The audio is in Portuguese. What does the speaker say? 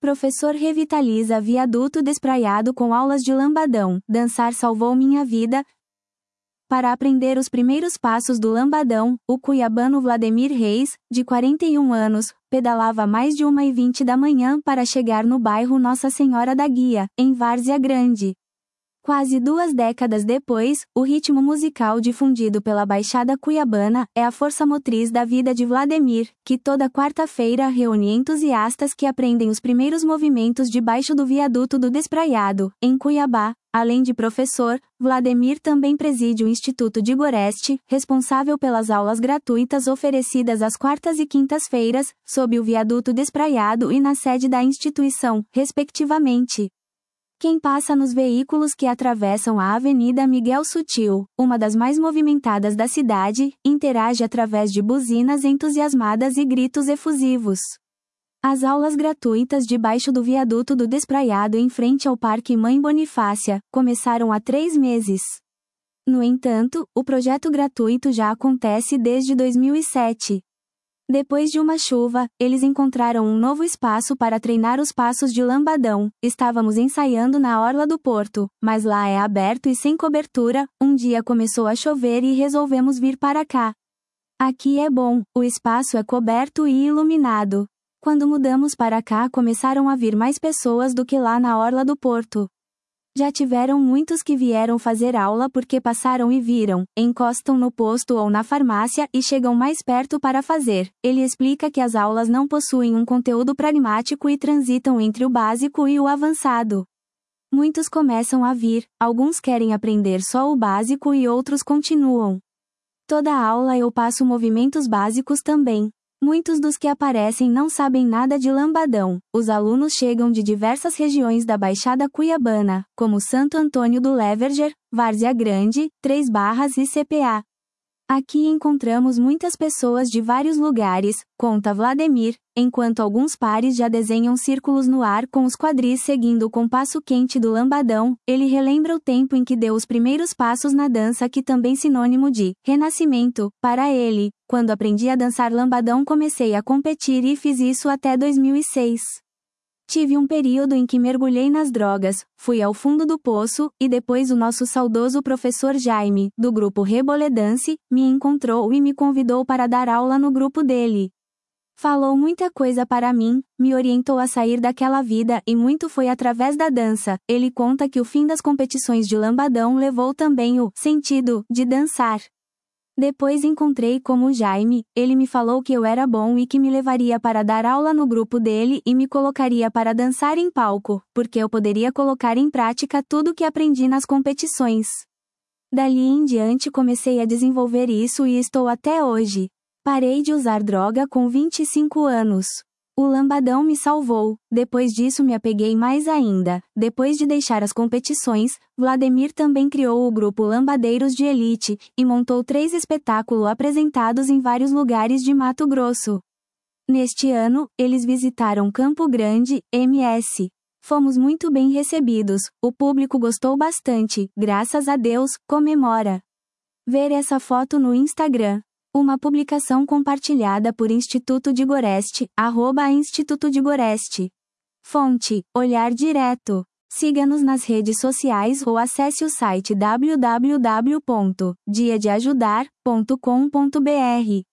Professor revitaliza viaduto despraiado com aulas de lambadão. Dançar salvou minha vida. Para aprender os primeiros passos do lambadão, o cuiabano Vladimir Reis, de 41 anos, pedalava mais de 1h20 da manhã para chegar no bairro Nossa Senhora da Guia, em Várzea Grande. Quase 2 décadas depois, o ritmo musical difundido pela Baixada Cuiabana é a força motriz da vida de Vladimir, que toda quarta-feira reúne entusiastas que aprendem os primeiros movimentos debaixo do viaduto do Despraiado, em Cuiabá. Além de professor, Vladimir também preside o Instituto de Goreste, responsável pelas aulas gratuitas oferecidas às quartas e quintas-feiras, sob o viaduto Despraiado e na sede da instituição, respectivamente. Quem passa nos veículos que atravessam a Avenida Miguel Sutil, uma das mais movimentadas da cidade, interage através de buzinas entusiasmadas e gritos efusivos. As aulas gratuitas debaixo do viaduto do Despraiado em frente ao Parque Mãe Bonifácia começaram há 3 meses. No entanto, o projeto gratuito já acontece desde 2007. Depois de uma chuva, eles encontraram um novo espaço para treinar os passos de lambadão. Estávamos ensaiando na orla do porto, mas lá é aberto e sem cobertura. Um dia começou a chover e resolvemos vir para cá. Aqui é bom, o espaço é coberto e iluminado. Quando mudamos para cá começaram a vir mais pessoas do que lá na orla do porto. Já tiveram muitos que vieram fazer aula porque passaram e viram, encostam no posto ou na farmácia e chegam mais perto para fazer. Ele explica que as aulas não possuem um conteúdo pragmático e transitam entre o básico e o avançado. Muitos começam a vir, alguns querem aprender só o básico e outros continuam. Toda aula eu passo movimentos básicos também. Muitos dos que aparecem não sabem nada de lambadão. Os alunos chegam de diversas regiões da Baixada Cuiabana, como Santo Antônio do Leverger, Várzea Grande, Três Barras e CPA. Aqui encontramos muitas pessoas de vários lugares, conta Vladimir, enquanto alguns pares já desenham círculos no ar com os quadris seguindo o compasso quente do lambadão. Ele relembra o tempo em que deu os primeiros passos na dança, que também sinônimo de renascimento, para ele. Quando aprendi a dançar lambadão comecei a competir e fiz isso até 2006. Tive um período em que mergulhei nas drogas, fui ao fundo do poço, e depois o nosso saudoso professor Jaime, do grupo Reboledance, me encontrou e me convidou para dar aula no grupo dele. Falou muita coisa para mim, me orientou a sair daquela vida e muito foi através da dança. Ele conta que o fim das competições de lambadão levou também o sentido de dançar. Depois encontrei com o Jaime, ele me falou que eu era bom e que me levaria para dar aula no grupo dele e me colocaria para dançar em palco, porque eu poderia colocar em prática tudo que aprendi nas competições. Dali em diante comecei a desenvolver isso e estou até hoje. Parei de usar droga com 25 anos. O lambadão me salvou, depois disso me apeguei mais ainda. Depois de deixar as competições, Vladimir também criou o grupo Lambadeiros de Elite, e montou 3 espetáculos apresentados em vários lugares de Mato Grosso. Neste ano, eles visitaram Campo Grande, MS. Fomos muito bem recebidos, o público gostou bastante, graças a Deus, comemora. Ver essa foto no Instagram. Uma publicação compartilhada por Instituto de Goreste, @Instituto de Goreste. Fonte, Olhar Direto. Siga-nos nas redes sociais ou acesse o site www.diadeajudar.com.br.